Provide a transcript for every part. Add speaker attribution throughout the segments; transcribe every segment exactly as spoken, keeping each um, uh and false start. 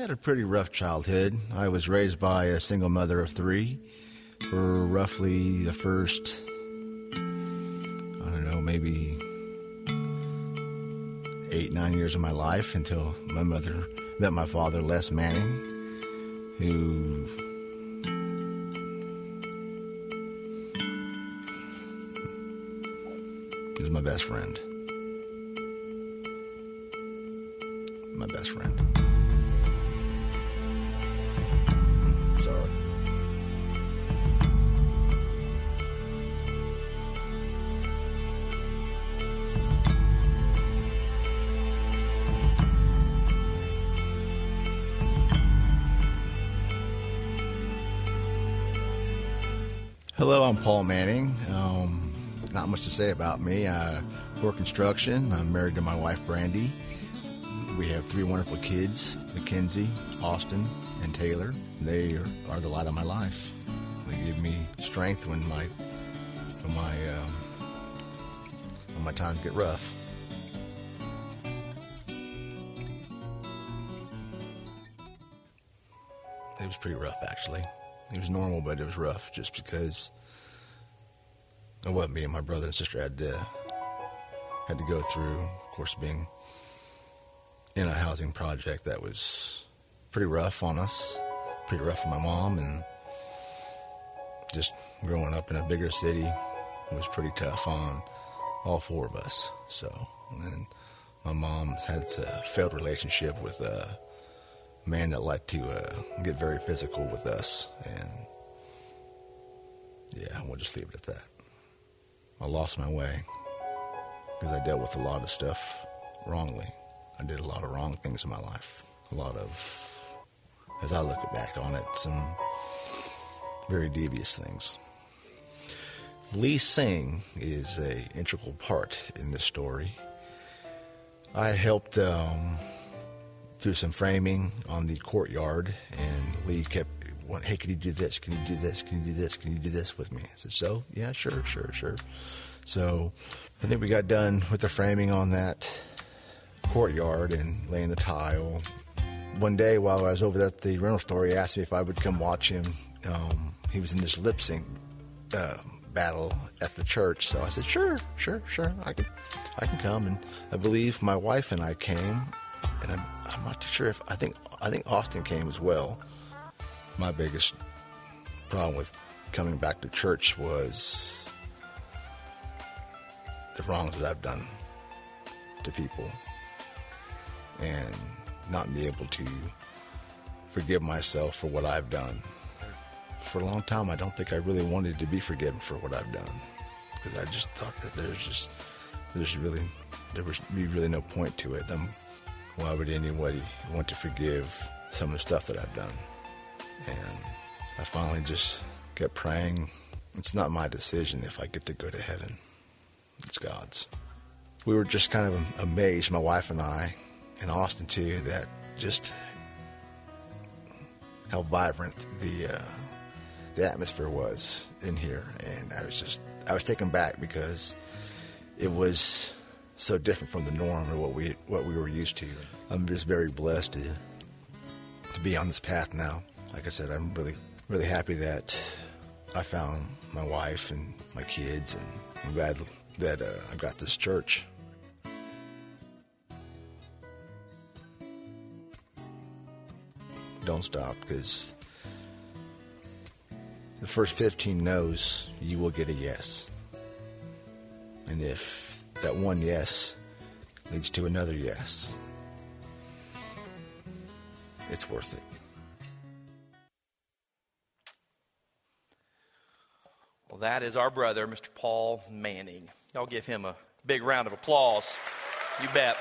Speaker 1: had a pretty rough childhood. I was raised by a single mother of three for roughly the first, I don't know, maybe eight, nine years of my life until my mother met my father, Les Manning, who is my best friend. My best friend. Sorry. Hello, I'm Paul Manning. Um, not much to say about me. I work construction. I'm married to my wife, Brandy. We have three wonderful kids, Mackenzie, Austin, and Taylor. They are, are the light of my life. They give me strength when my when my um, when my times get rough. It was pretty rough, actually. It was normal, but it was rough just because of what me and my brother and sister had to had to go through. Of course, being in a housing project that was pretty rough on us, pretty rough on my mom, and just growing up in a bigger city was pretty tough on all four of us. So, and my mom's had a failed relationship with a man that liked to uh, get very physical with us, and yeah, we'll just leave it at that. I lost my way because I dealt with a lot of stuff wrongly. I did a lot of wrong things in my life. A lot of, as I look back on it, some very devious things. Lee Sing is an integral part in this story. I helped um, do some framing on the courtyard, and Lee kept, hey, can you do this? Can you do this? Can you do this? Can you do this with me? I said, so? Yeah, sure, sure, sure. So I think we got done with the framing on that courtyard and laying the tile. One day while I was over there at the rental store, he asked me if I would come watch him. Um, he was in this lip sync uh, battle at the church, so I said, sure, sure, sure, I can, I can come. And I believe my wife and I came, and I'm, I'm not too sure if I think I think Austin came as well. My biggest problem with coming back to church was the wrongs that I've done to people, and not be able to forgive myself for what I've done. For a long time, I don't think I really wanted to be forgiven for what I've done, because I just thought that there's just there's really there was really no point to it. Um, why would anybody want to forgive some of the stuff that I've done? And I finally just kept praying. It's not my decision if I get to go to heaven. It's God's. We were just kind of amazed, my wife and I, and Austin too, that just how vibrant the uh, the atmosphere was in here. And I was just, I was taken back because it was so different from the norm or what we what we were used to. I'm just very blessed to to be on this path now. Like I said, I'm really, really happy that I found my wife and my kids, and I'm glad that uh, I've got this church. Don't stop, because the first fifteen no's, you will get a yes. And if that one yes leads to another yes, it's worth it.
Speaker 2: Well, that is our brother, Mister Paul Manning. Y'all give him a big round of applause. You bet.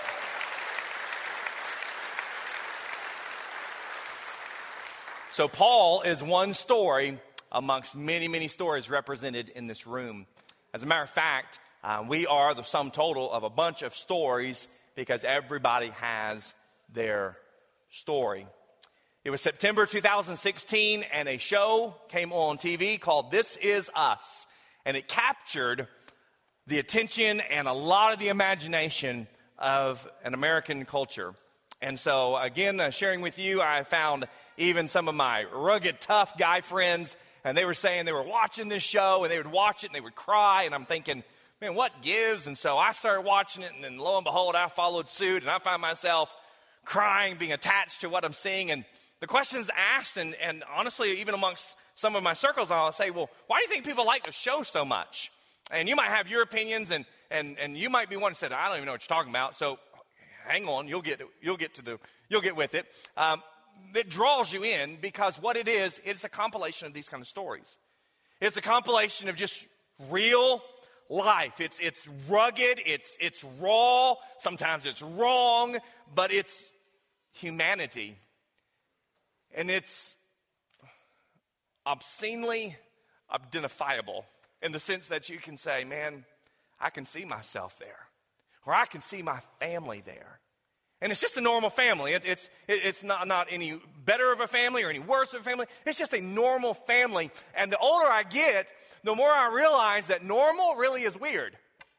Speaker 2: So Paul is one story amongst many, many stories represented in this room. As a matter of fact, uh, we are the sum total of a bunch of stories because everybody has their story. It was September two thousand sixteen, and a show came on T V called This Is Us. And it captured the attention and a lot of the imagination of an American culture. And so, again, uh, sharing with you, I found even some of my rugged, tough guy friends, and they were saying they were watching this show, and they would watch it, and they would cry, and I'm thinking, man, what gives? And so I started watching it, and then lo and behold, I followed suit, and I found myself crying, being attached to what I'm seeing. And the questions asked, and, and honestly, even amongst some of my circles, I'll say, well, why do you think people like the show so much? And you might have your opinions, and and and you might be one who said, I don't even know what you're talking about, so hang on, you'll get you'll get to the you'll get with it. Um, it draws you in because what it is, it's a compilation of these kind of stories. It's a compilation of just real life. It's it's rugged, it's it's raw, sometimes it's wrong, but it's humanity. And it's obscenely identifiable in the sense that you can say, man, I can see myself there. Or I can see my family there. And it's just a normal family. It, it's it, it's not, not any better of a family or any worse of a family. It's just a normal family. And the older I get, the more I realize that normal really is weird.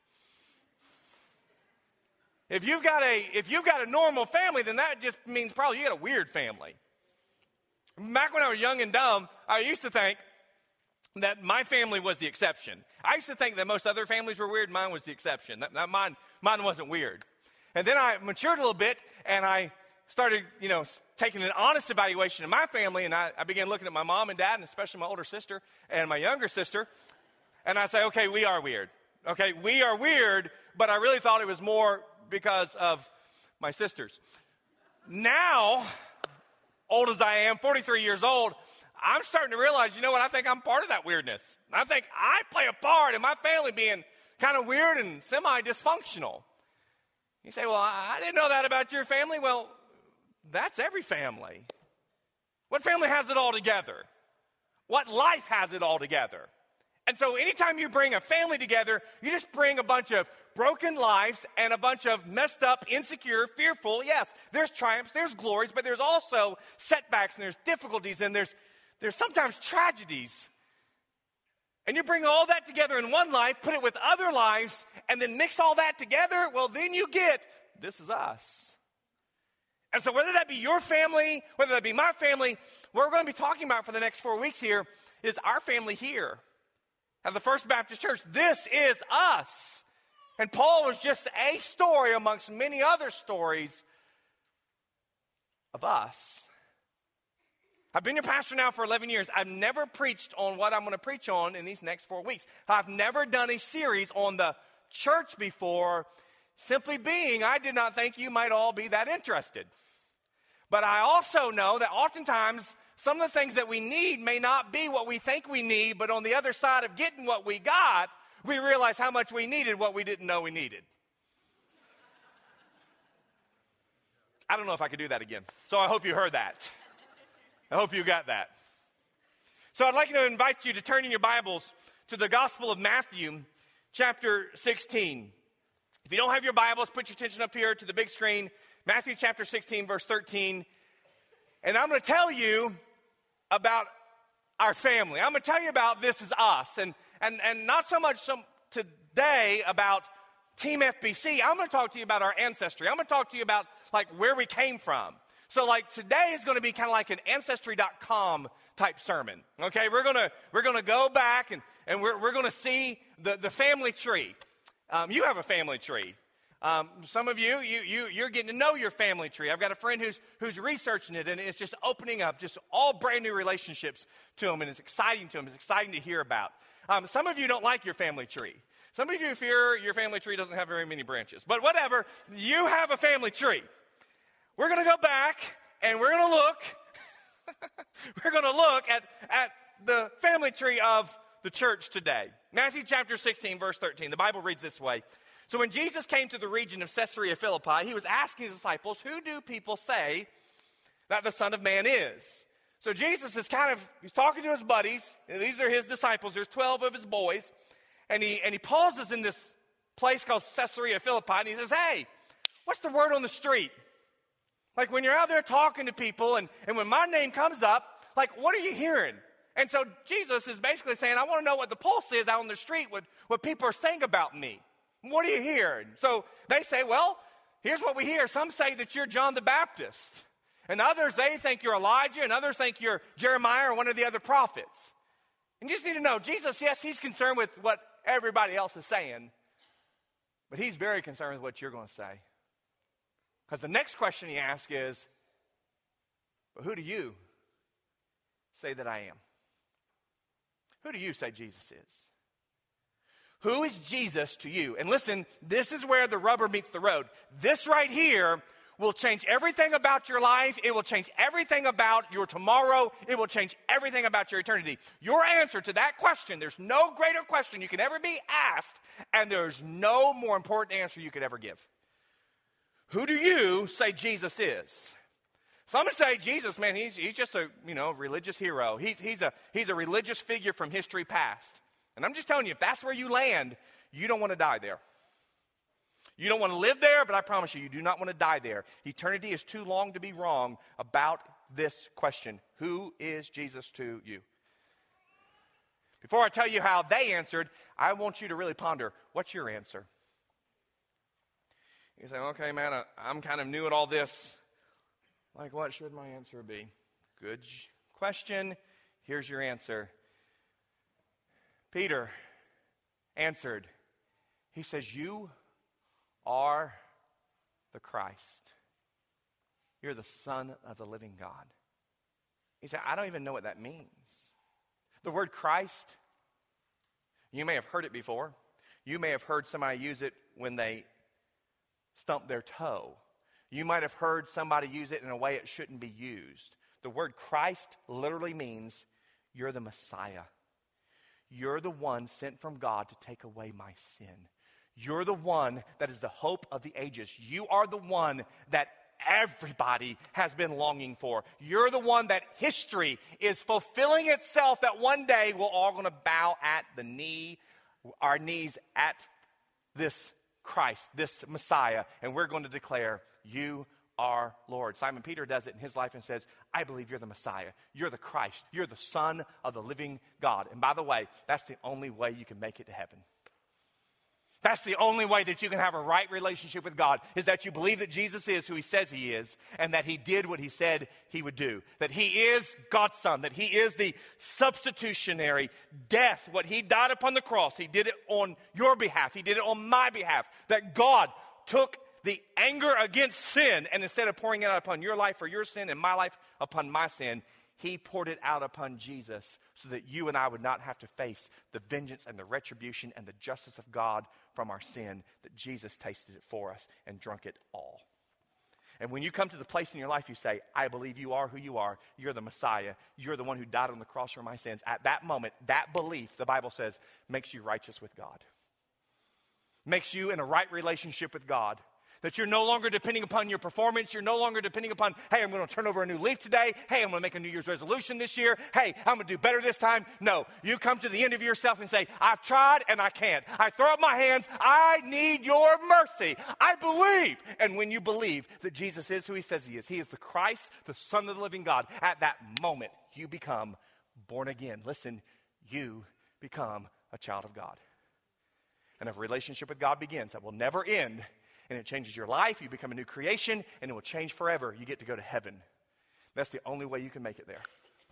Speaker 2: If you've got a if you've got a normal family, then that just means probably you got a weird family. Back when I was young and dumb, I used to think that my family was the exception. I used to think that most other families were weird. Mine was the exception. That, that mine, mine wasn't weird. And then I matured a little bit, and I started, you know, taking an honest evaluation of my family, and I, I began looking at my mom and dad, and especially my older sister and my younger sister, and I say, okay, we are weird. Okay, we are weird, but I really thought it was more because of my sisters. Now, old as I am, forty-three years old, I'm starting to realize, you know what, I think I'm part of that weirdness. I think I play a part in my family being kind of weird and semi-dysfunctional. You say, well, I didn't know that about your family. Well, that's every family. What family has it all together? What life has it all together? And so anytime you bring a family together, you just bring a bunch of broken lives and a bunch of messed up, insecure, fearful. Yes, there's triumphs, there's glories, but there's also setbacks and there's difficulties and there's There's sometimes tragedies. And you bring all that together in one life, put it with other lives, and then mix all that together, well, then you get, this is us. And so whether that be your family, whether that be my family, what we're going to be talking about for the next four weeks here is our family here at the First Baptist Church. This is us. And Paul was just a story amongst many other stories of us. I've been your pastor now for eleven years. I've never preached on what I'm going to preach on in these next four weeks. I've never done a series on the church before, simply being I did not think you might all be that interested. But I also know that oftentimes some of the things that we need may not be what we think we need, but on the other side of getting what we got, we realize how much we needed what we didn't know we needed. I don't know if I could do that again, so I hope you heard that. I hope you got that. So I'd like to invite you to turn in your Bibles to the Gospel of Matthew, chapter sixteen. If you don't have your Bibles, put your attention up here to the big screen. Matthew chapter sixteen, verse thirteen. And I'm going to tell you about our family. I'm going to tell you about this is us. And, and, and not so much some today about Team F B C. I'm going to talk to you about our ancestry. I'm going to talk to you about like where we came from. So like today is going to be kind of like an ancestry dot com type sermon. Okay, we're going to we're going to go back and, and we're we're going to see the, the family tree. Um, you have a family tree. Um, some of you, you, you, you're getting to know your family tree. I've got a friend who's who's researching it, and it's just opening up just all brand new relationships to him, and it's exciting to him. It's exciting to hear about. Um, some of you don't like your family tree. Some of you fear your family tree doesn't have very many branches. But whatever, you have a family tree. We're going to go back, and we're going to look. we're going to look at, at the family tree of the church today. Matthew chapter sixteen, verse thirteen. The Bible reads this way. So when Jesus came to the region of Caesarea Philippi, he was asking his disciples, who do people say that the Son of Man is? So Jesus is kind of, he's talking to his buddies. And these are his disciples. There's twelve of his boys. And he, and he pauses in this place called Caesarea Philippi, and he says, hey, what's the word on the street? Like when you're out there talking to people and, and when my name comes up, like what are you hearing? And so Jesus is basically saying, I want to know what the pulse is out on the street, what, what people are saying about me. What are you hearing? So they say, well, here's what we hear. Some say that you're John the Baptist. And others, they think you're Elijah. And others think you're Jeremiah or one of the other prophets. And you just need to know, Jesus, yes, he's concerned with what everybody else is saying. But he's very concerned with what you're going to say. Because the next question he asks is, but who do you say that I am? Who do you say Jesus is? Who is Jesus to you? And listen, this is where the rubber meets the road. This right here will change everything about your life. It will change everything about your tomorrow. It will change everything about your eternity. Your answer to that question, there's no greater question you can ever be asked, and there's no more important answer you could ever give. Who do you say Jesus is? Some say Jesus, man, he's, he's just a, you know, religious hero. He's, he's, a, he's a religious figure from history past. And I'm just telling you, if that's where you land, you don't want to die there. You don't want to live there, but I promise you, you do not want to die there. Eternity is too long to be wrong about this question. Who is Jesus to you? Before I tell you how they answered, I want you to really ponder, what's your answer? You say, okay, man, I, I'm kind of new at all this. Like, what should my answer be? Good question. Here's your answer. Peter answered. He says, you are the Christ. You're the Son of the living God. He said, I don't even know what that means. The word Christ, you may have heard it before. You may have heard somebody use it when they stump their toe. You might have heard somebody use it in a way it shouldn't be used. The word Christ literally means you're the Messiah. You're the one sent from God to take away my sin. You're the one that is the hope of the ages. You are the one that everybody has been longing for. You're the one that history is fulfilling itself, that one day we're all going to bow at the knee, our knees at this Christ, this Messiah, and we're going to declare, you are Lord. Simon Peter does it in his life and says, I believe you're the Messiah. You're the Christ. You're the Son of the living God. And by the way, that's the only way you can make it to heaven. That's the only way that you can have a right relationship with God, is that you believe that Jesus is who he says he is, and that he did what he said he would do. That he is God's Son, that he is the substitutionary death, what he died upon the cross. He did it on your behalf. He did it on my behalf. That God took the anger against sin, and instead of pouring it out upon your life for your sin and my life upon my sin, he poured it out upon Jesus so that you and I would not have to face the vengeance and the retribution and the justice of God from our sin, that Jesus tasted it for us and drunk it all. And when you come to the place in your life you say, I believe you are who you are, you're the Messiah, you're the one who died on the cross for my sins, at that moment, that belief, the Bible says, makes you righteous with God. Makes you in a right relationship with God. That you're no longer depending upon your performance. You're no longer depending upon, hey, I'm going to turn over a new leaf today. Hey, I'm going to make a New Year's resolution this year. Hey, I'm going to do better this time. No, you come to the end of yourself and say, I've tried and I can't. I throw up my hands. I need your mercy. I believe. And when you believe that Jesus is who he says he is, he is the Christ, the Son of the living God, at that moment, you become born again. Listen, you become a child of God. And a relationship with God begins that will never end. And it changes your life. You become a new creation, and it will change forever. You get to go to heaven. That's the only way you can make it there.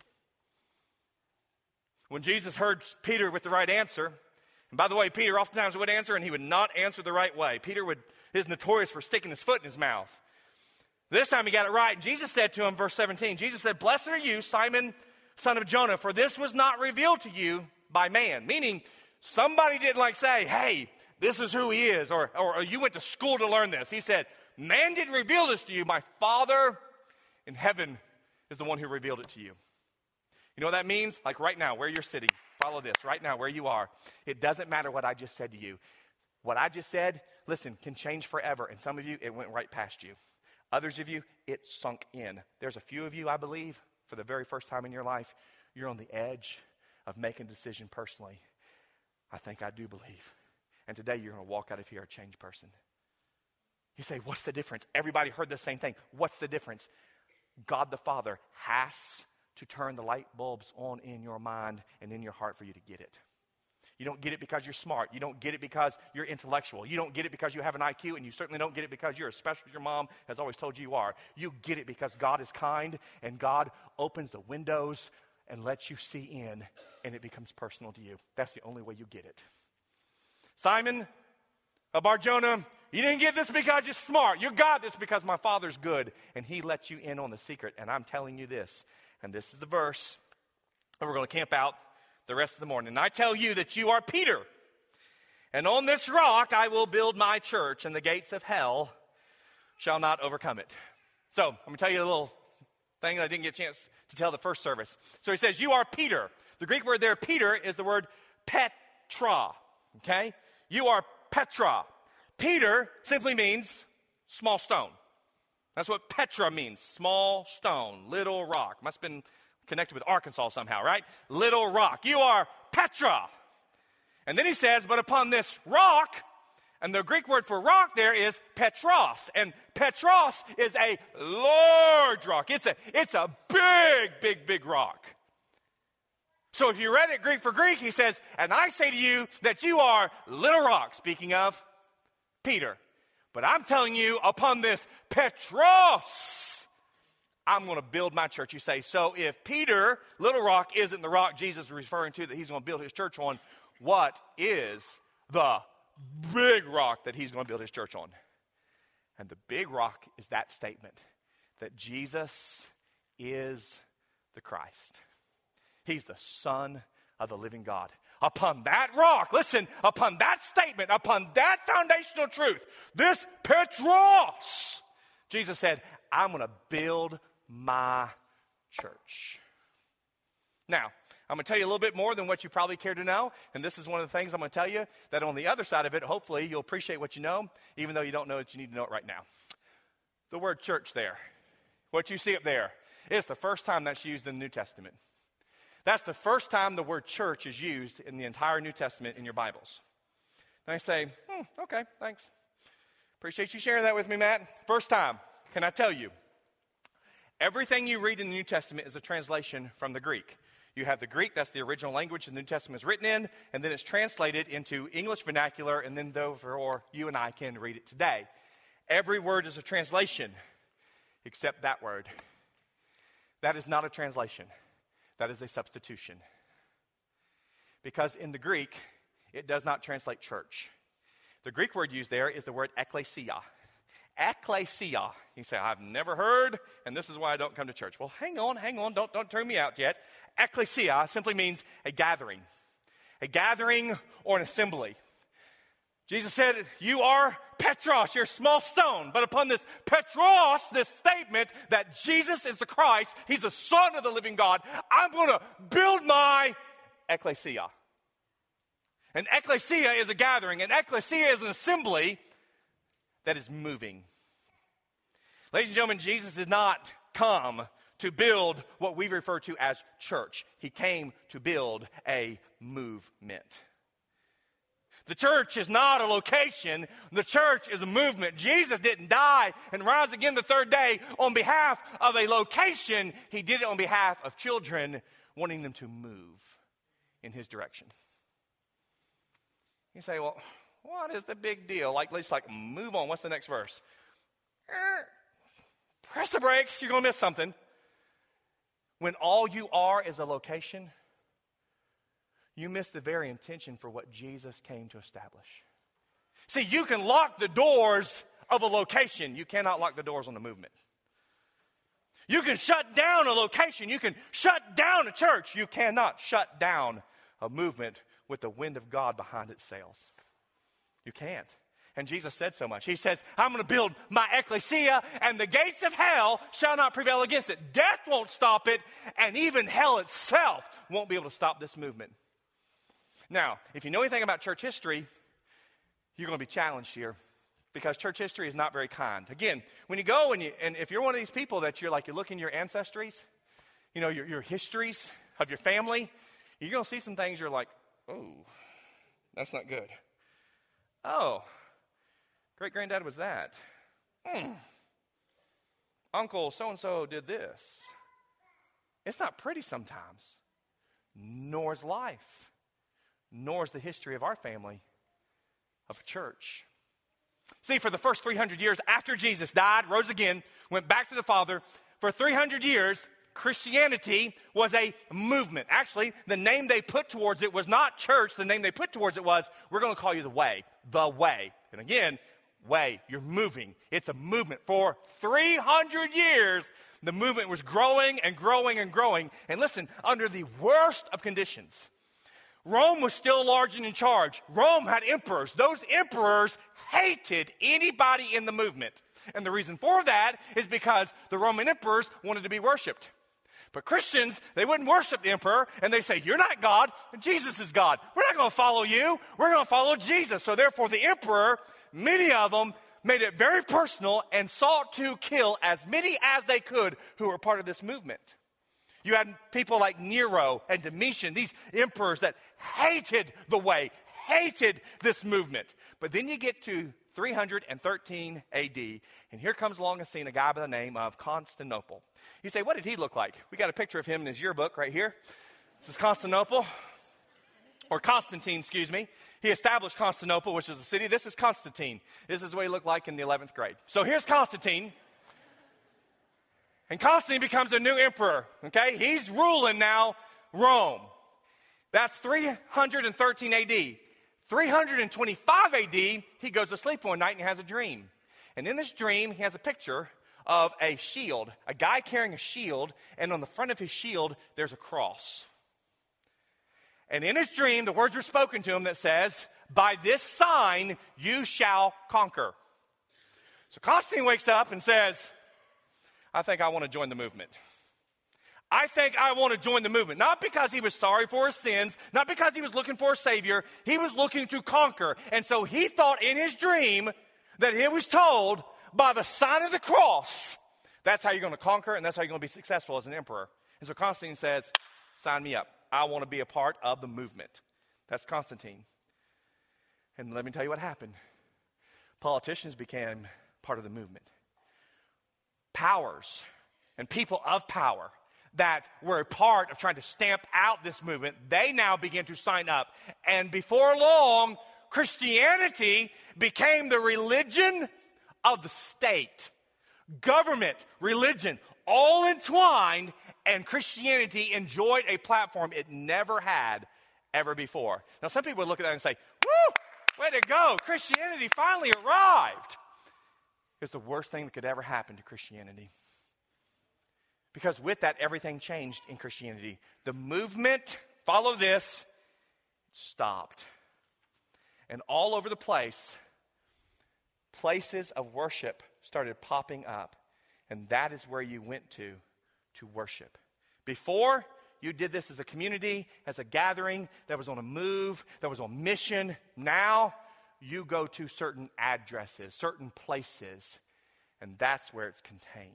Speaker 2: When Jesus heard Peter with the right answer, and by the way, Peter oftentimes would answer, and he would not answer the right way. Peter would is notorious for sticking his foot in his mouth. This time he got it right. And Jesus said to him, verse seventeen, Jesus said, blessed are you, Simon, son of Jonah, for this was not revealed to you by man. Meaning, somebody didn't like say, hey, this is who he is, or, or, or you went to school to learn this. He said, man didn't reveal this to you. My Father in heaven is the one who revealed it to you. You know what that means? Like right now, where you're sitting, follow this, right now, where you are. It doesn't matter what I just said to you. What I just said, listen, can change forever. And some of you, it went right past you. Others of you, it sunk in. There's a few of you, I believe, for the very first time in your life, you're on the edge of making a decision personally. I think I do believe. And today you're going to walk out of here a changed person. You say, what's the difference? Everybody heard the same thing. What's the difference? God the Father has to turn the light bulbs on in your mind and in your heart for you to get it. You don't get it because you're smart. You don't get it because you're intellectual. You don't get it because you have an I Q, and you certainly don't get it because you're as special as your mom has always told you you are. You get it because God is kind, and God opens the windows and lets you see in, and it becomes personal to you. That's the only way you get it. Simon of Bar-Jonah, you didn't get this because you're smart. You got this because my Father's good, and he lets you in on the secret. And I'm telling you this, and this is the verse, and we're going to camp out the rest of the morning. And I tell you that you are Peter, and on this rock I will build my church, and the gates of hell shall not overcome it. So I'm going to tell you a little thing that I didn't get a chance to tell the first service. So he says, you are Peter. The Greek word there, Peter, is the word Petra. Okay? You are Petra. Peter simply means small stone. That's what Petra means, small stone, little rock. Must have been connected with Arkansas somehow, right? Little rock. You are Petra. And then he says, but upon this rock, and the Greek word for rock there is Petros. And Petros is a large rock. It's a, it's a big, big, big rock. So if you read it Greek for Greek, he says, and I say to you that you are little rock, speaking of Peter. But I'm telling you, upon this Petros, I'm going to build my church. You say, so if Peter, little rock, isn't the rock Jesus is referring to that he's going to build his church on, what is the big rock that he's going to build his church on? And the big rock is that statement that Jesus is the Christ. He's the Son of the living God. Upon that rock, listen, upon that statement, upon that foundational truth, this Petros, Jesus said, I'm going to build my church. Now, I'm going to tell you a little bit more than what you probably care to know, and this is one of the things I'm going to tell you, that on the other side of it, hopefully you'll appreciate what you know, even though you don't know that you need to know it right now. The word church there, what you see up there, is the first time that's used in the New Testament. That's the first time the word church is used in the entire New Testament in your Bibles. And I say, hmm, okay, thanks. Appreciate you sharing that with me, Matt. First time. Can I tell you? Everything you read in the New Testament is a translation from the Greek. You have the Greek, that's the original language the New Testament is written in, and then it's translated into English vernacular, and then therefore you and I can read it today. Every word is a translation, except that word. That is not a translation. That is a substitution. Because in the Greek, it does not translate church. The Greek word used there is the word ekklesia. Ekklesia. You say, I've never heard, and this is why I don't come to church. Well, hang on, hang on, don't, don't turn me out yet. Ekklesia simply means a gathering. A gathering or an assembly. Jesus said, you are Petros, you're a small stone. But upon this Petros, this statement that Jesus is the Christ, he's the Son of the living God, I'm going to build my ekklesia. An ekklesia is a gathering. An ekklesia is an assembly that is moving. Ladies and gentlemen, Jesus did not come to build what we refer to as church. He came to build a movement. The church is not a location. The church is a movement. Jesus didn't die and rise again the third day on behalf of a location. He did it on behalf of children, wanting them to move in his direction. You say, well, what is the big deal? Like, let's like move on. What's the next verse? Press the brakes. You're going to miss something. When all you are is a location, you miss the very intention for what Jesus came to establish. See, you can lock the doors of a location. You cannot lock the doors on a movement. You can shut down a location. You can shut down a church. You cannot shut down a movement with the wind of God behind its sails. You can't. And Jesus said so much. He says, I'm going to build my ecclesia, and the gates of hell shall not prevail against it. Death won't stop it, and even hell itself won't be able to stop this movement. Now, if you know anything about church history, you're going to be challenged here, because church history is not very kind. Again, when you go and, you, and if you're one of these people that you're like, you're looking at your ancestries, you know, your, your histories of your family, you're going to see some things you're like, oh, that's not good. Oh, great-granddad was that. Hmm. Uncle so-and-so did this. It's not pretty sometimes. Nor is life. nor is the history of our family of a church. See, for the first three hundred years after Jesus died, rose again, went back to the Father, for three hundred years, Christianity was a movement. Actually, the name they put towards it was not church. The name they put towards it was, we're going to call you the way, the way. And again, way, you're moving. It's a movement. For three hundred years, the movement was growing and growing and growing. And listen, under the worst of conditions, Rome was still large and in charge. Rome had emperors. Those emperors hated anybody in the movement. And the reason for that is because the Roman emperors wanted to be worshipped. But Christians, they wouldn't worship the emperor, and they say, you're not God, Jesus is God. We're not going to follow you. We're going to follow Jesus. So therefore, the emperor, many of them, made it very personal and sought to kill as many as they could who were part of this movement. You had people like Nero and Domitian, these emperors that hated the way, hated this movement. But then you get to three hundred thirteen A D, and here comes along a scene, a guy by the name of Constantinople. You say, what did he look like? We got a picture of him in his yearbook right here. This is Constantinople, or Constantine, excuse me. He established Constantinople, which is a city. This is Constantine. This is what he looked like in the eleventh grade. So here's Constantine. And Constantine becomes a new emperor, okay? He's ruling now Rome. That's three hundred thirteen A D. three hundred twenty-five A D, he goes to sleep one night and he has a dream. And in this dream, he has a picture of a shield, a guy carrying a shield, and on the front of his shield, there's a cross. And in his dream, the words were spoken to him that says, by this sign you shall conquer. So Constantine wakes up and says, I think I want to join the movement. I think I want to join the movement. Not because he was sorry for his sins, not because he was looking for a savior. He was looking to conquer. And so he thought in his dream that he was told, by the sign of the cross, that's how you're going to conquer and that's how you're going to be successful as an emperor. And so Constantine says, sign me up. I want to be a part of the movement. That's Constantine. And let me tell you what happened. Politicians became part of the movement. Powers and people of power that were a part of trying to stamp out this movement, they now began to sign up. And before long, Christianity became the religion of the state. Government, religion, all entwined, and Christianity enjoyed a platform it never had ever before. Now, some people would look at that and say, woo, way to go, Christianity finally arrived. It's the worst thing that could ever happen to Christianity. Because with that, everything changed in Christianity. The movement, follow this, stopped. And all over the place, places of worship started popping up. And that is where you went to, to worship. Before, you did this as a community, as a gathering that was on a move, that was on mission. Now, you go to certain addresses, certain places, and that's where it's contained.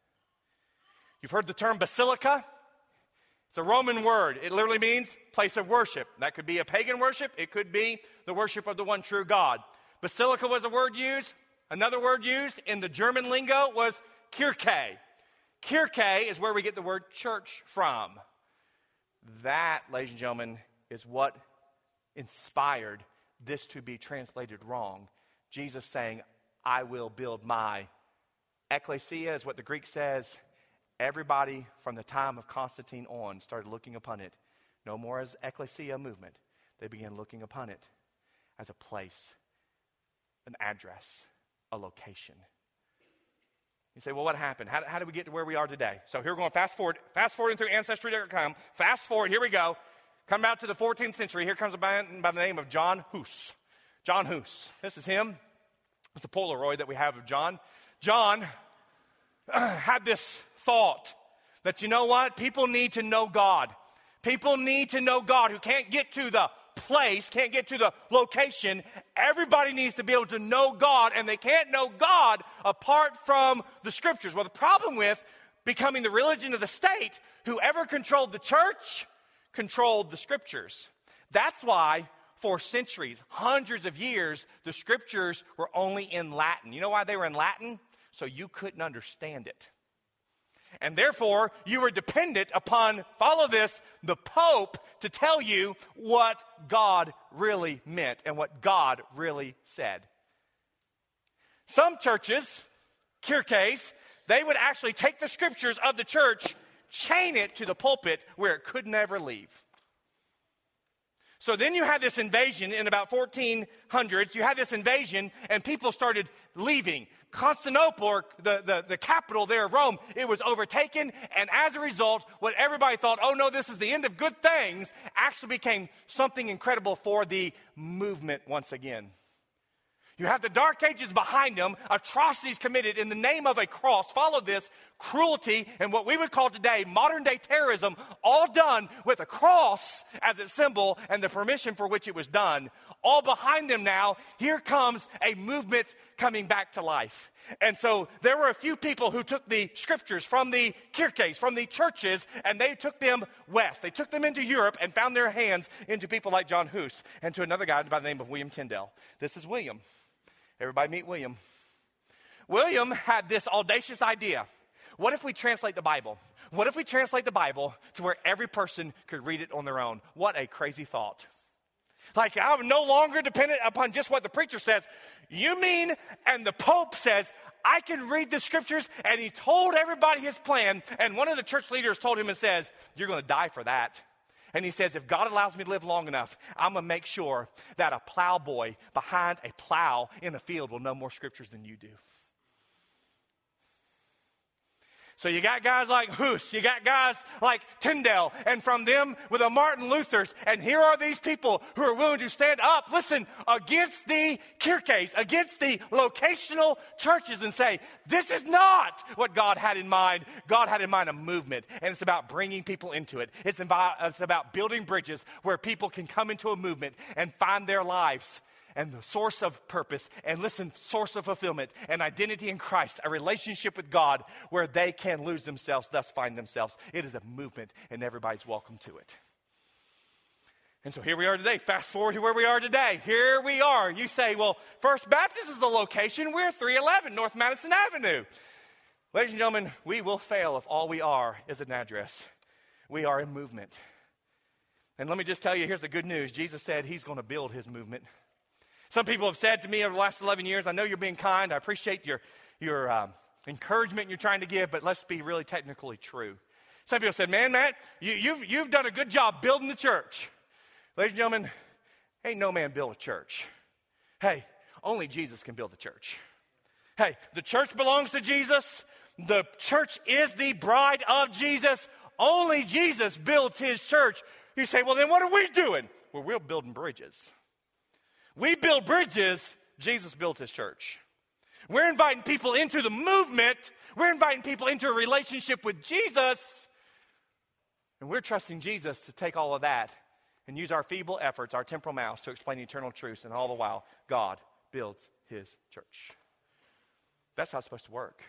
Speaker 2: You've heard the term basilica. It's a Roman word. It literally means place of worship. That could be a pagan worship. It could be the worship of the one true God. Basilica was a word used. Another word used in the German lingo was Kirche. Kirche is where we get the word church from. That, ladies and gentlemen, is what inspired this to be translated wrong. Jesus saying, I will build my ecclesia, is what the Greek says. Everybody from the time of Constantine on started looking upon it no more as ecclesia movement. They began looking upon it as a place, an address, a location. You say, well, what happened? How, how did we get to where we are today? So here we're going fast forward, fast forwarding through Ancestry dot com. Fast forward, here we go. Come out to the fourteenth century. Here comes a man by the name of John Hus. John Hus. This is him. It's a Polaroid that we have of John. John uh, had this thought that, you know what? People need to know God. People need to know God who can't get to the place, can't get to the location. Everybody needs to be able to know God, and they can't know God apart from the scriptures. Well, the problem with becoming the religion of the state, whoever controlled the church controlled the scriptures. That's why for centuries, hundreds of years, the scriptures were only in Latin. You know why they were in Latin? So you couldn't understand it. And therefore, you were dependent upon, follow this, the Pope to tell you what God really meant and what God really said. Some churches, Kirkes, they would actually take the scriptures of the church, chain it to the pulpit where it could never leave. So then you had this invasion in about fourteen hundreds. You had this invasion and people started leaving. Constantinople, the, the, the capital there of Rome, it was overtaken. And as a result, what everybody thought, oh no, this is the end of good things, actually became something incredible for the movement once again. You have the Dark Ages behind them, atrocities committed in the name of a cross. Follow this, cruelty and what we would call today modern day terrorism, all done with a cross as its symbol and the permission for which it was done. All behind them now, here comes a movement coming back to life. And so there were a few people who took the scriptures from the Kirkes, from the churches, and they took them west. They took them into Europe and found their hands into people like John Hus and to another guy by the name of William Tyndale. This is William. Everybody meet William. William had this audacious idea. What if we translate the Bible? What if we translate the Bible to where every person could read it on their own? What a crazy thought. Like, I'm no longer dependent upon just what the preacher says. You mean, and the Pope says, I can read the scriptures, and he told everybody his plan, and one of the church leaders told him and says, you're going to die for that. And he says, if God allows me to live long enough, I'm going to make sure that a plowboy behind a plow in a field will know more scriptures than you do. So you got guys like Hus, you got guys like Tyndale, and from them with the Martin Luthers, and here are these people who are willing to stand up, listen, against the Kirkes, against the locational churches and say, this is not what God had in mind. God had in mind a movement, and it's about bringing people into it. It's about, it's about building bridges where people can come into a movement and find their lives and the source of purpose, and listen, source of fulfillment, and identity in Christ, a relationship with God where they can lose themselves, thus find themselves. It is a movement, and everybody's welcome to it. And so here we are today. Fast forward to where we are today. Here we are. You say, well, First Baptist is the location. We're three eleven North Madison Avenue. Ladies and gentlemen, we will fail if all we are is an address. We are a movement. And let me just tell you, here's the good news. Jesus said he's going to build his movement. Some people have said to me over the last eleven years, I know you're being kind. I appreciate your, your um, encouragement you're trying to give, but let's be really technically true. Some people said, man, Matt, you, you've, you've done a good job building the church. Ladies and gentlemen, ain't no man build a church. Hey, only Jesus can build the church. Hey, the church belongs to Jesus. The church is the bride of Jesus. Only Jesus builds his church. You say, well, then what are we doing? Well, we're building bridges. We build bridges, Jesus builds his church. We're inviting people into the movement. We're inviting people into a relationship with Jesus. And we're trusting Jesus to take all of that and use our feeble efforts, our temporal mouths, to explain the eternal truths. And all the while, God builds his church. That's how it's supposed to work.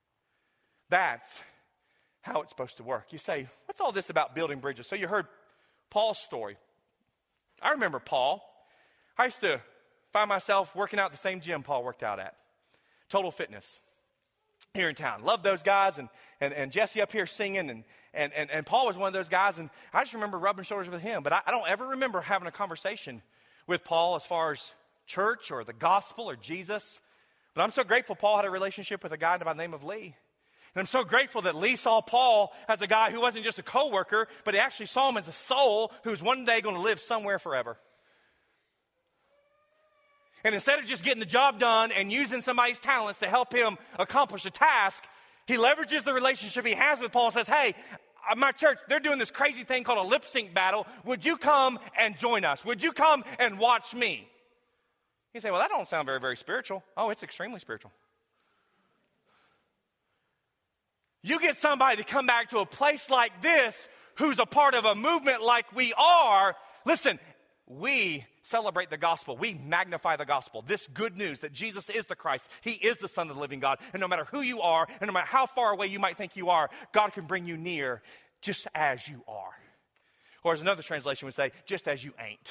Speaker 2: That's how it's supposed to work. You say, what's all this about building bridges? So you heard Paul's story. I remember Paul. I used to find myself working out at the same gym Paul worked out at. Total Fitness here in town. Loved those guys, and, and, and Jesse up here singing, and, and, and, and Paul was one of those guys, and I just remember rubbing shoulders with him. But I, I don't ever remember having a conversation with Paul as far as church or the gospel or Jesus. But I'm so grateful Paul had a relationship with a guy by the name of Lee. And I'm so grateful that Lee saw Paul as a guy who wasn't just a coworker, but he actually saw him as a soul who's one day going to live somewhere forever. And instead of just getting the job done and using somebody's talents to help him accomplish a task, he leverages the relationship he has with Paul and says, hey, my church, they're doing this crazy thing called a lip sync battle. Would you come and join us? Would you come and watch me? You say, well, that don't sound very, very spiritual. Oh, it's extremely spiritual. You get somebody to come back to a place like this who's a part of a movement like we are. Listen, we celebrate the gospel. We magnify the gospel. This good news that Jesus is the Christ. He is the Son of the living God. And no matter who you are, and no matter how far away you might think you are, God can bring you near just as you are. Or as another translation would say, just as you ain't.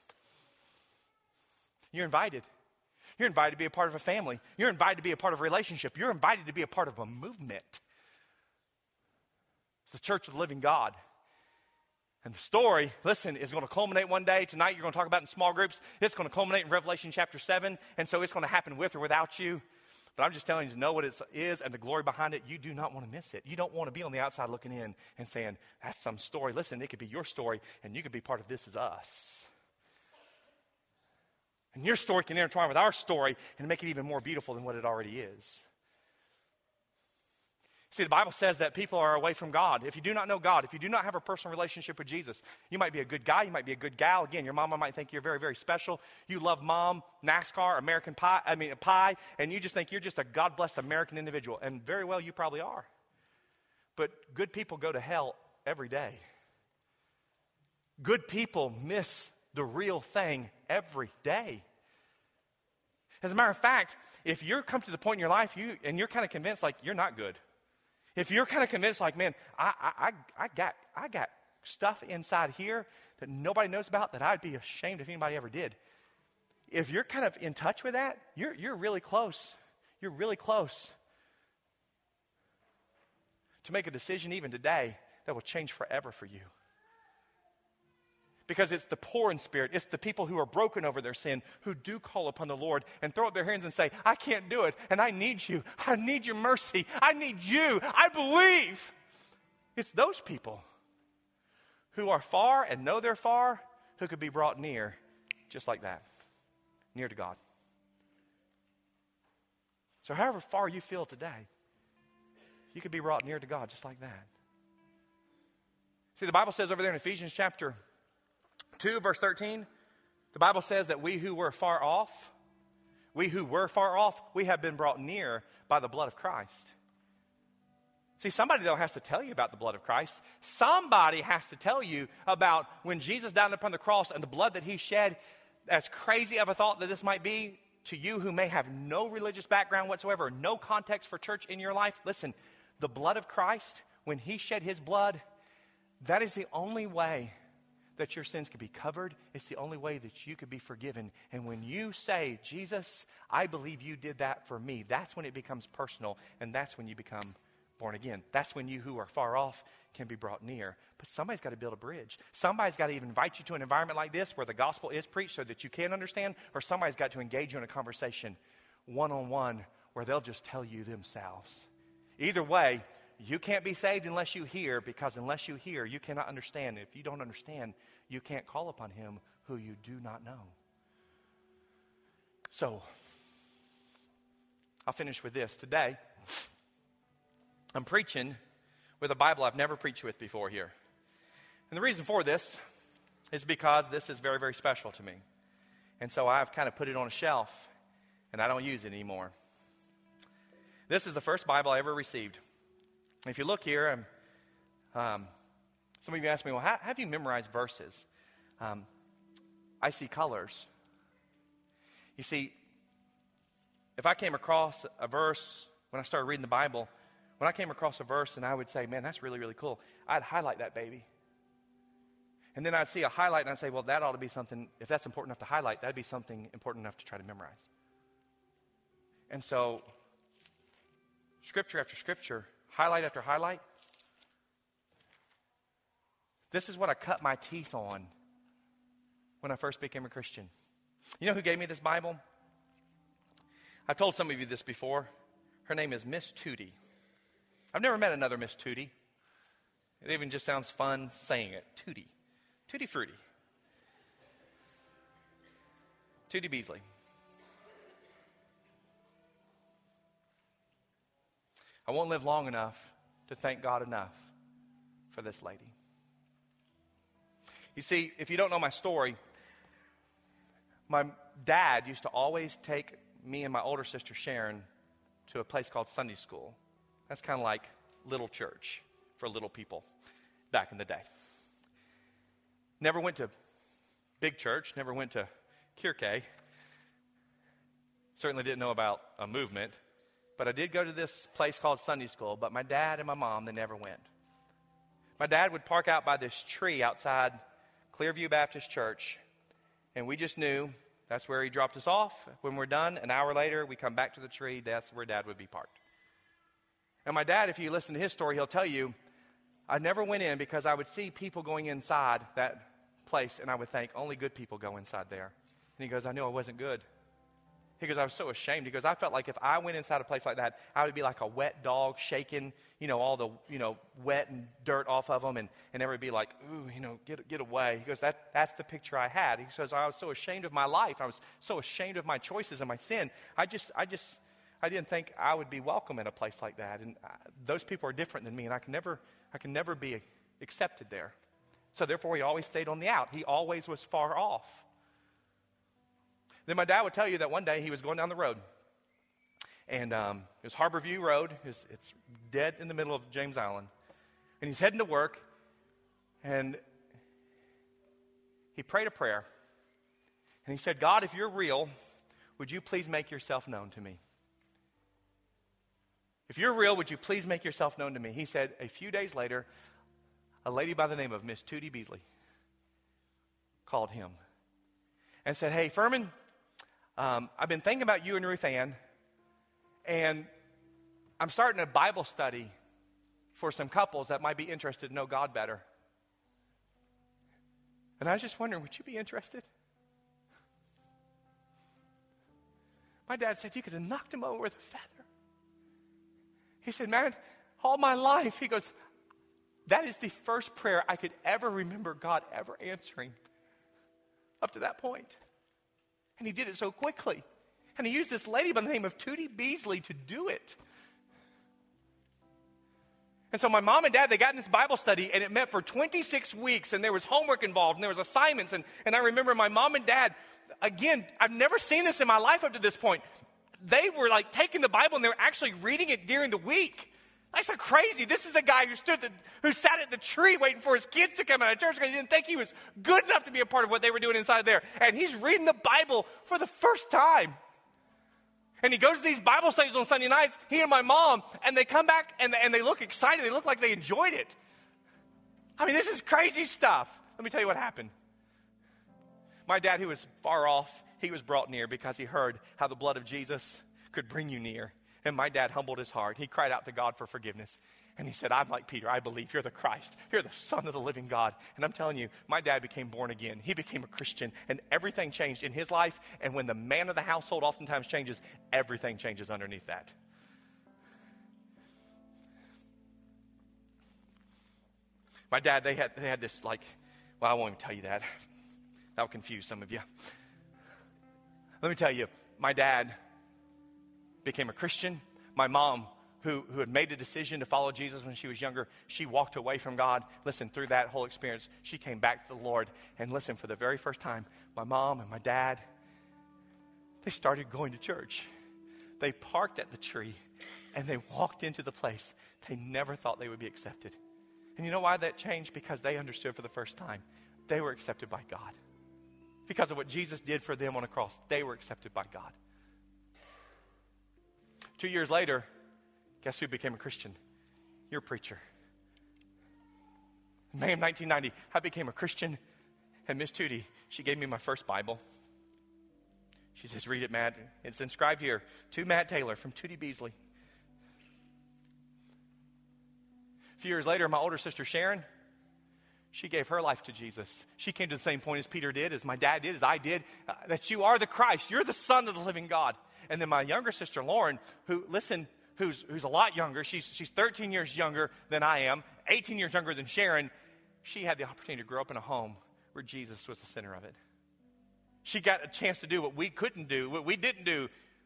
Speaker 2: You're invited. You're invited to be a part of a family. You're invited to be a part of a relationship. You're invited to be a part of a movement. It's the church of the living God. And the story, listen, is going to culminate one day. Tonight you're going to talk about it in small groups. It's going to culminate in Revelation chapter seven. And so it's going to happen with or without you. But I'm just telling you to know what it is and the glory behind it. You do not want to miss it. You don't want to be on the outside looking in and saying, that's some story. Listen, it could be your story, and you could be part of This Is Us. And your story can intertwine with our story and make it even more beautiful than what it already is. See, the Bible says that people are away from God. If you do not know God, if you do not have a personal relationship with Jesus, you might be a good guy, you might be a good gal. Again, your mama might think you're very, very special. You love mom, NASCAR, American pie, I mean pie, and you just think you're just a God-blessed American individual. And very well, you probably are. But good people go to hell every day. Good people miss the real thing every day. As a matter of fact, if you're come to the point in your life you and you're kind of convinced like you're not good, if you're kind of convinced like, man, I, I, I got I got stuff inside here that nobody knows about that I'd be ashamed if anybody ever did. If you're kind of in touch with that, you're you're really close. You're really close to make a decision even today that will change forever for you. Because it's the poor in spirit, it's the people who are broken over their sin, who do call upon the Lord and throw up their hands and say, I can't do it, and I need you. I need your mercy. I need you. I believe. It's those people who are far and know they're far, who could be brought near just like that, near to God. So however far you feel today, you could be brought near to God just like that. See, the Bible says over there in Ephesians chapter two, verse thirteen, the Bible says that we who were far off, we who were far off, we have been brought near by the blood of Christ. See, somebody though has to tell you about the blood of Christ. Somebody has to tell you about when Jesus died upon the cross and the blood that he shed. As crazy of a thought that this might be to you who may have no religious background whatsoever, no context for church in your life, listen, the blood of Christ, when he shed his blood, that is the only way that your sins could be covered. It's the only way that you could be forgiven. And when you say, Jesus, I believe you did that for me, that's when it becomes personal, and that's when you become born again. That's when you who are far off can be brought near. But somebody's got to build a bridge. Somebody's got to even invite you to an environment like this where the gospel is preached so that you can understand, or somebody's got to engage you in a conversation one-on-one where they'll just tell you themselves. Either way, you can't be saved unless you hear, because unless you hear, you cannot understand. If you don't understand, you can't call upon him who you do not know. So, I'll finish with this. Today, I'm preaching with a Bible I've never preached with before here. And the reason for this is because this is very, very special to me. And so I've kind of put it on a shelf, and I don't use it anymore. This is the first Bible I ever received. If you look here, um, some of you ask me, well, how have you memorized verses? Um, I see colors. You see, if I came across a verse when I started reading the Bible, when I came across a verse and I would say, man, that's really, really cool, I'd highlight that baby. And then I'd see a highlight and I'd say, well, that ought to be something, if that's important enough to highlight, that'd be something important enough to try to memorize. And so, scripture after scripture, highlight after highlight. This is what I cut my teeth on when I first became a Christian. You know who gave me this Bible? I've told some of you this before. Her name is Miss Tootie. I've never met another Miss Tootie. It even just sounds fun saying it. Tootie. Tutti Frutti. Tootie Beasley. I won't live long enough to thank God enough for this lady. You see, if you don't know my story, my dad used to always take me and my older sister Sharon to a place called Sunday school. That's kind of like little church for little people back in the day. Never went to big church, never went to Kirke. Certainly didn't know about a movement. But I did go to this place called Sunday school, but my dad and my mom, they never went. My dad would park out by this tree outside Clearview Baptist Church, and we just knew that's where he dropped us off. When we're done, an hour later, we come back to the tree. That's where Dad would be parked. And my dad, if you listen to his story, he'll tell you, I never went in because I would see people going inside that place, and I would think, only good people go inside there. And he goes, I knew I wasn't good. He goes, I was so ashamed. He goes, I felt like if I went inside a place like that, I would be like a wet dog shaking, you know, all the, you know, wet and dirt off of them, and, and everybody would be like, ooh, you know, get get away. He goes, that that's the picture I had. He says, I was so ashamed of my life. I was so ashamed of my choices and my sin. I just, I just, I didn't think I would be welcome in a place like that. And I, those people are different than me, and I can never, I can never be accepted there. So therefore, he always stayed on the out. He always was far off. Then my dad would tell you that one day he was going down the road, and um, it was Harbor View Road. It's, it's dead in the middle of James Island, and he's heading to work, and he prayed a prayer, and he said, God, if you're real, would you please make yourself known to me? If you're real, would you please make yourself known to me? He said, a few days later, a lady by the name of Miss Tootie Beasley called him and said, hey, Furman, Um, I've been thinking about you and Ruth Ann, and I'm starting a Bible study for some couples that might be interested to know God better. And I was just wondering, would you be interested? My dad said, you could have knocked him over with a feather. He said, man, all my life, he goes, that is the first prayer I could ever remember God ever answering up to that point. And he did it so quickly. And he used this lady by the name of Tootie Beasley to do it. And so my mom and dad, they got in this Bible study, and it met for twenty-six weeks, and there was homework involved, and there was assignments. And, and I remember my mom and dad, again, I've never seen this in my life up to this point. They were like taking the Bible, and they were actually reading it during the week. That's so crazy. This is the guy who stood, the, who sat at the tree waiting for his kids to come out of church because he didn't think he was good enough to be a part of what they were doing inside there. And he's reading the Bible for the first time. And he goes to these Bible studies on Sunday nights, he and my mom, and they come back and, and they look excited. They look like they enjoyed it. I mean, this is crazy stuff. Let me tell you what happened. My dad, who was far off, he was brought near because he heard how the blood of Jesus could bring you near. And my dad humbled his heart. He cried out to God for forgiveness. And he said, I'm like Peter. I believe you're the Christ. You're the Son of the living God. And I'm telling you, my dad became born again. He became a Christian. And everything changed in his life. And when the man of the household oftentimes changes, everything changes underneath that. My dad, they had, they had this like, well, I won't even tell you that. That will confuse some of you. Let me tell you, my dad became a Christian. My mom, who, who had made a decision to follow Jesus when she was younger, she walked away from God. Listen, through that whole experience, she came back to the Lord. And listen, for the very first time, my mom and my dad, they started going to church. They parked at the tree, and they walked into the place. They never thought they would be accepted. And you know why that changed? Because they understood for the first time they were accepted by God. Because of what Jesus did for them on a cross, they were accepted by God. Two years later, guess who became a Christian? Your preacher. In May of nineteen ninety, I became a Christian, and Miss Tootie, she gave me my first Bible. She says, read it, Matt. It's inscribed here, to Matt Taylor from Tootie Beasley. A few years later, my older sister Sharon, she gave her life to Jesus. She came to the same point as Peter did, as my dad did, as I did, uh, that you are the Christ. You're the Son of the living God. And then my younger sister, Lauren, who, listen, who's, who's a lot younger. She's, she's thirteen years younger than I am, eighteen years younger than Sharon. She had the opportunity to grow up in a home where Jesus was the center of it. She got a chance to do what we couldn't do, what we didn't do.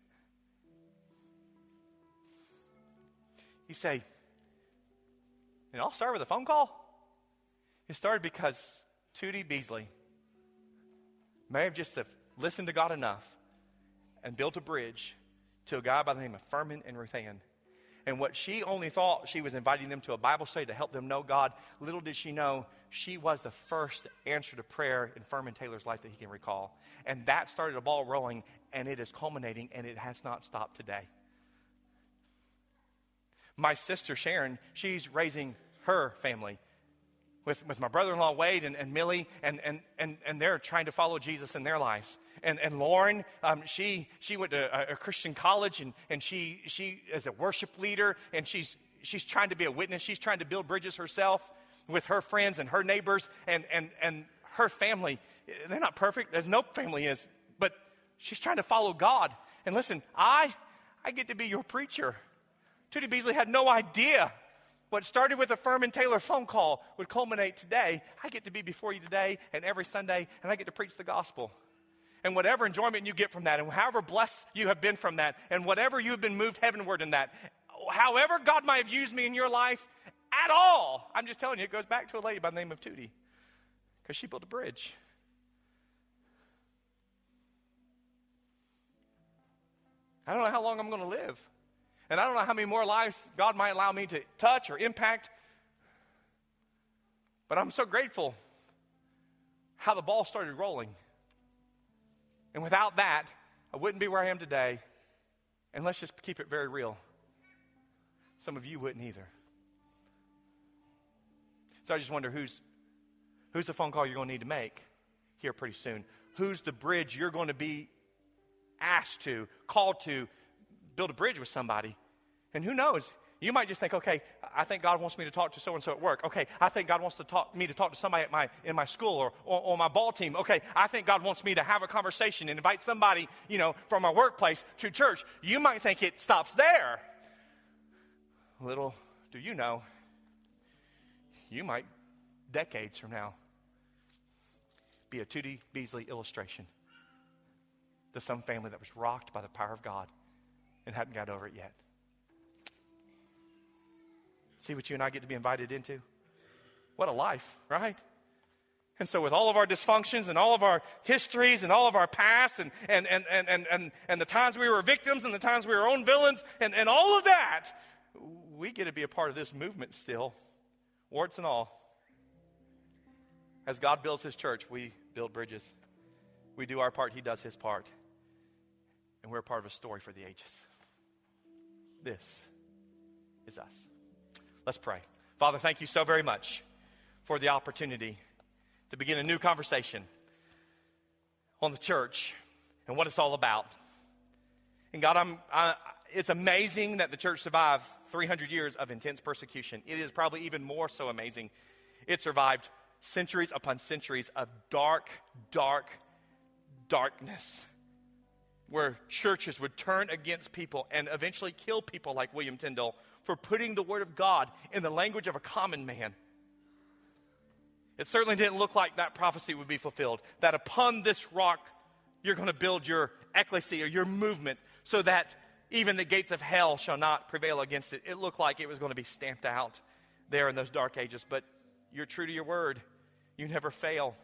Speaker 2: You say, and I'll start with a phone call. It started because Tootie Beasley may have just have listened to God enough and built a bridge to a guy by the name of Furman and Ruth Ann. And what she only thought, she was inviting them to a Bible study to help them know God. Little did she know, she was the first answer to prayer in Furman Taylor's life that he can recall. And that started a ball rolling, and it is culminating, and it has not stopped today. My sister Sharon, she's raising her family with, with my brother-in-law Wade and, and Millie, and, and, and, and they're trying to follow Jesus in their lives. And, and Lauren, um, she she went to a, a Christian college, and, and she she is a worship leader, and she's she's trying to be a witness. She's trying to build bridges herself with her friends and her neighbors and, and, and her family. They're not perfect, as no family is, but she's trying to follow God. And listen, I, I get to be your preacher. Tootie Beasley had no idea what started with a Furman Taylor phone call would culminate today. I get to be before you today and every Sunday, and I get to preach the gospel. And whatever enjoyment you get from that, and however blessed you have been from that, and whatever you have been moved heavenward in that, however God might have used me in your life at all, I'm just telling you, it goes back to a lady by the name of Tootie, because she built a bridge. I don't know how long I'm going to live. And I don't know how many more lives God might allow me to touch or impact. But I'm so grateful how the ball started rolling. And without that, I wouldn't be where I am today. And let's just keep it very real. Some of you wouldn't either. So I just wonder who's, who's the phone call you're going to need to make here pretty soon. Who's the bridge you're going to be asked to, called to, build a bridge with somebody. And who knows? You might just think, okay, I think God wants me to talk to so-and-so at work. Okay, I think God wants to talk me to talk to somebody at my in my school or, or, or my ball team. Okay, I think God wants me to have a conversation and invite somebody, you know, from my workplace to church. You might think it stops there. Little do you know, you might, decades from now, be a Tootie Beasley illustration to some family that was rocked by the power of God and hadn't got over it yet. See what you and I get to be invited into? What a life, right? And so with all of our dysfunctions and all of our histories and all of our past and and and and and, and, and the times we were victims and the times we were own villains and, and all of that, we get to be a part of this movement still, warts and all. As God builds his church, we build bridges. We do our part, he does his part. And we're a part of a story for the ages. This is us. Let's pray. Father, thank you so very much for the opportunity to begin a new conversation on the church and what it's all about. And God, I'm, I, it's amazing that the church survived three hundred years of intense persecution. It is probably even more so amazing. It survived centuries upon centuries of dark, dark, darkness, where churches would turn against people and eventually kill people like William Tyndale for putting the word of God in the language of a common man. It certainly didn't look like that prophecy would be fulfilled, that upon this rock you're going to build your ecclesia, your movement, so that even the gates of hell shall not prevail against it. It looked like it was going to be stamped out there in those dark ages, but you're true to your word. You never fail.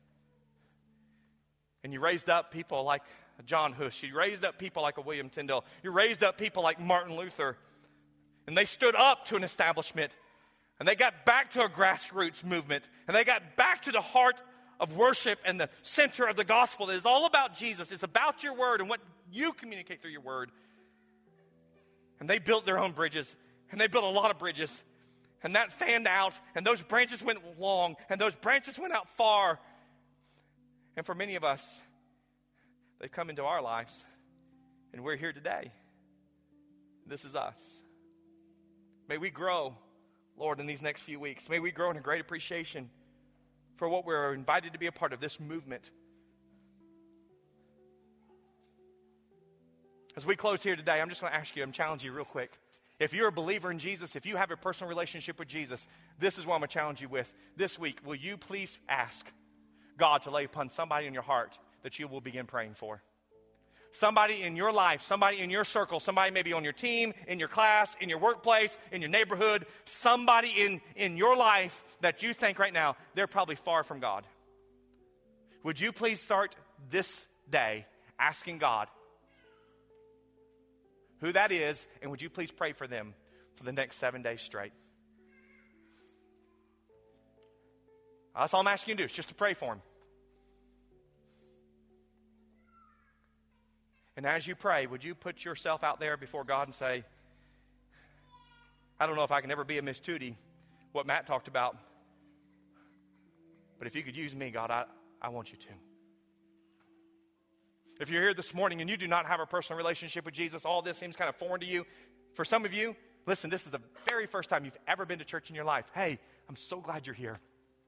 Speaker 2: And you raised up people like John Huss. You raised up people like a William Tyndale. You raised up people like Martin Luther. And they stood up to an establishment. And they got back to a grassroots movement. And they got back to the heart of worship and the center of the gospel. It is all about Jesus. It's about your word and what you communicate through your word. And they built their own bridges. And they built a lot of bridges. And that fanned out. And those branches went long. And those branches went out far. And for many of us, they've come into our lives, and we're here today. This is us. May we grow, Lord, in these next few weeks. May we grow in a great appreciation for what we're invited to be a part of, this movement. As we close here today, I'm just going to ask you, I'm challenging you real quick. If you're a believer in Jesus, if you have a personal relationship with Jesus, this is what I'm going to challenge you with. This week, will you please ask God to lay upon somebody in your heart that you will begin praying for? Somebody in your life, somebody in your circle, somebody maybe on your team, in your class, in your workplace, in your neighborhood, somebody in, in your life that you think right now, they're probably far from God. Would you please start this day asking God who that is, and would you please pray for them for the next seven days straight? That's all I'm asking you to do, is just to pray for them. And as you pray, would you put yourself out there before God and say, I don't know if I can ever be a Miss Tootie, what Matt talked about, but if you could use me, God, I, I want you to. If you're here this morning and you do not have a personal relationship with Jesus, all this seems kind of foreign to you. For some of you, listen, this is the very first time you've ever been to church in your life. Hey, I'm so glad you're here.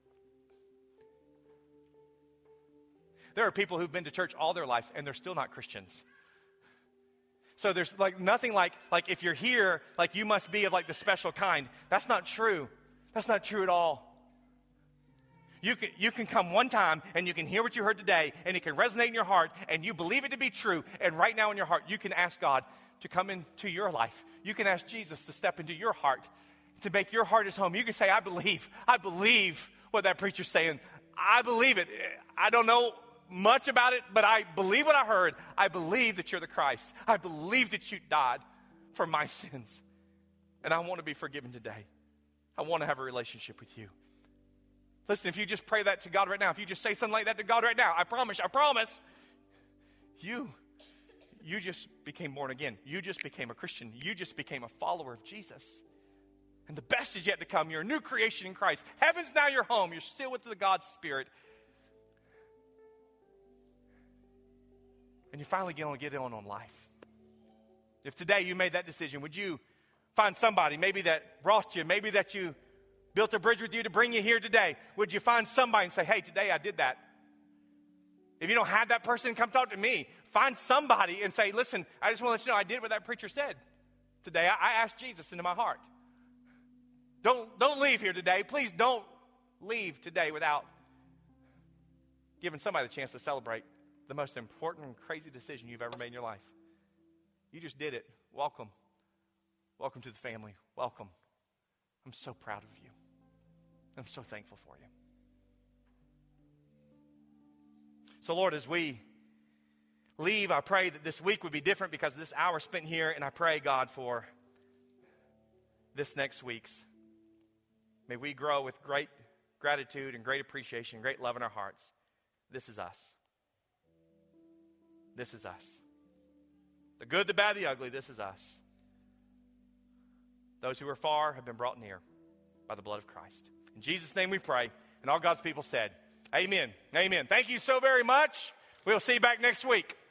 Speaker 2: There are people who've been to church all their lives and they're still not Christians. So there's like nothing like, like if you're here, like you must be of like the special kind. That's not true. That's not true at all. You can, you can come one time and you can hear what you heard today and it can resonate in your heart and you believe it to be true. And right now in your heart, you can ask God to come into your life. You can ask Jesus to step into your heart, to make your heart his home. You can say, I believe. I believe what that preacher's saying. I believe it. I don't know much about it, but I believe what I heard. I believe that you're the Christ. I believe that you died for my sins. And I want to be forgiven today. I want to have a relationship with you. Listen, if you just pray that to God right now, if you just say something like that to God right now, I promise, I promise, you, you just became born again. You just became a Christian. You just became a follower of Jesus. And the best is yet to come. You're a new creation in Christ. Heaven's now your home. You're still with the God's Spirit. And you're finally going to get on on life. If today you made that decision, would you find somebody, maybe that brought you, maybe that you built a bridge with you to bring you here today? Would you find somebody and say, hey, today I did that? If you don't have that person, come talk to me. Find somebody and say, listen, I just want to let you know I did what that preacher said today. I, I asked Jesus into my heart. Don't, don't leave here today. Please don't leave today without giving somebody the chance to celebrate the most important and crazy decision you've ever made in your life. You just did it. Welcome. Welcome to the family. Welcome. I'm so proud of you. I'm so thankful for you. So, Lord, as we leave, I pray that this week would be different because of this hour spent here, and I pray, God, for this next week's. May we grow with great gratitude and great appreciation, great love in our hearts. This is us. This is us. The good, the bad, the ugly, this is us. Those who are far have been brought near by the blood of Christ. In Jesus' name we pray, and all God's people said, amen. Amen. Thank you so very much. We'll see you back next week.